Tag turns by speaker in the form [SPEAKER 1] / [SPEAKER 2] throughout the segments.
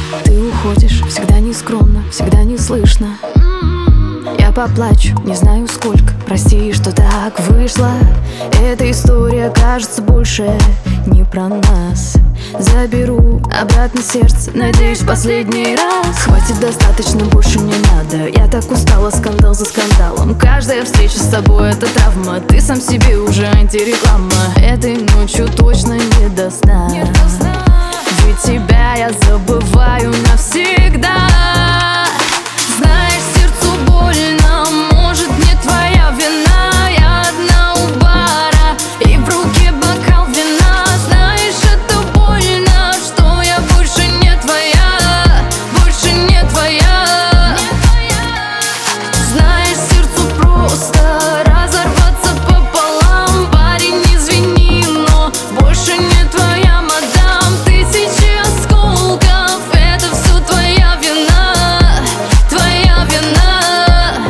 [SPEAKER 1] Ты уходишь, всегда нескромно, всегда не слышно. Я поплачу, не знаю сколько. Прости, что так вышло. Эта история кажется больше не про нас. Заберу обратно сердце, надеюсь, в последний раз. Хватит, достаточно, больше не надо. Я так устала, скандал за скандалом. Каждая встреча с тобой — это травма. Ты сам себе уже антиреклама. Этой ночью точно не до сна. Ведь тебя я забываю навсегда. Знаешь, сердцу больно, может, не твоя вина. Я одна у бара, и в руке бокал вина. Знаешь, это больно, что я больше не твоя, больше не твоя. Знаешь, сердцу просто разорваться пополам. Парень, извини, но больше не твоя, мадам. Тысячи осколков, это все твоя вина, твоя вина.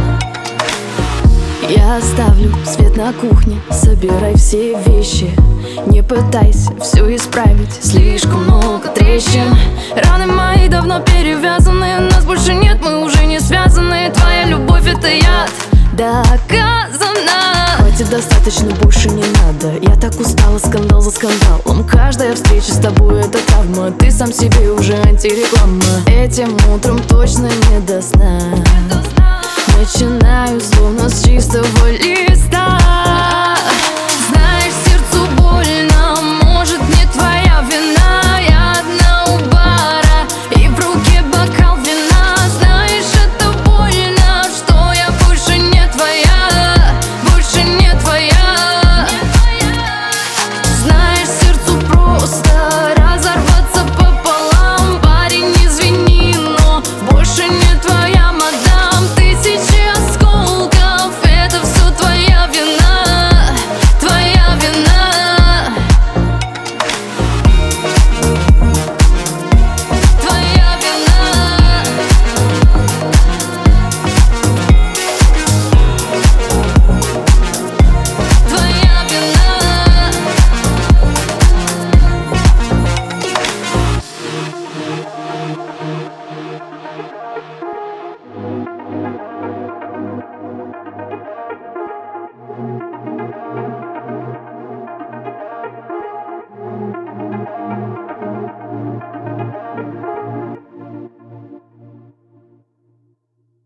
[SPEAKER 1] Я оставлю свет на кухне, собирай все вещи. Не пытайся все исправить, слишком много трещин. Раны мои давно перевязаны, нас больше нет, мы уже не связаны. Твоя любовь — это яд, доказано. Хватит, достаточно, больше не надо. Я так устала, скандал за скандалом. Каждая встреча с тобой — это травма. Ты сам себе уже антиреклама. Этим утром точно не до сна. Начинаю словно с чистого листа.